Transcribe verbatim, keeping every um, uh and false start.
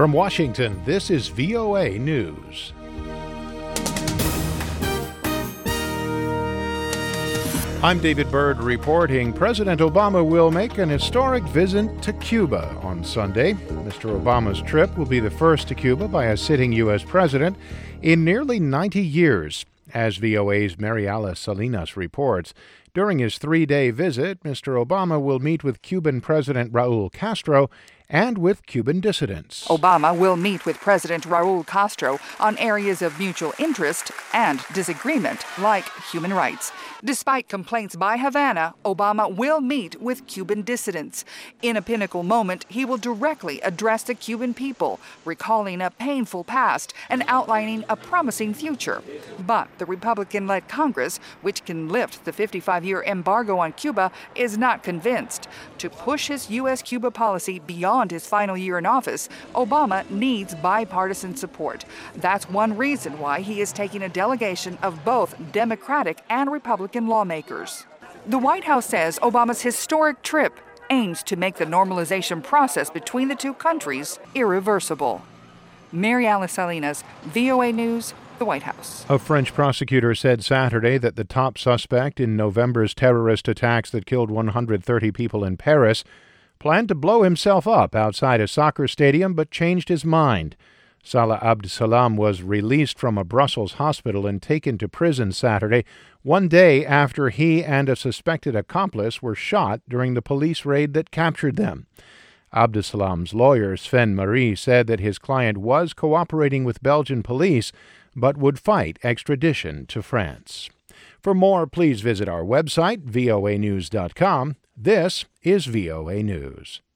From Washington, this is V O A News. I'm David Byrd reporting President Obama will make an historic visit to Cuba on Sunday. Mister Obama's trip will be the first to Cuba by a sitting U S president in nearly ninety years, as V O A's Mariela Salinas reports. During his three-day visit, Mister Obama will meet with Cuban President Raul Castro and with Cuban dissidents. Obama will meet with President Raul Castro on areas of mutual interest and disagreement, like human rights. Despite complaints by Havana, Obama will meet with Cuban dissidents. In a pinnacle moment, he will directly address the Cuban people, recalling a painful past and outlining a promising future. But the Republican-led Congress, which can lift the fifty-five-year embargo on Cuba, is not convinced. To push his U S Cuba policy beyond his final year in office, Obama needs bipartisan support. That's one reason why he is taking a delegation of both Democratic and Republican lawmakers. The White House says Obama's historic trip aims to make the normalization process between the two countries irreversible. Mariela Salinas, V O A News, the White House. A French prosecutor said Saturday that the top suspect in November's terrorist attacks that killed one hundred thirty people in Paris planned to blow himself up outside a soccer stadium but changed his mind. Salah Abdeslam was released from a Brussels hospital and taken to prison Saturday, one day after he and a suspected accomplice were shot during the police raid that captured them. Abdeslam's lawyer, Sven Marie, said that his client was cooperating with Belgian police but would fight extradition to France. For more, please visit our website, V O A news dot com. This is V O A News.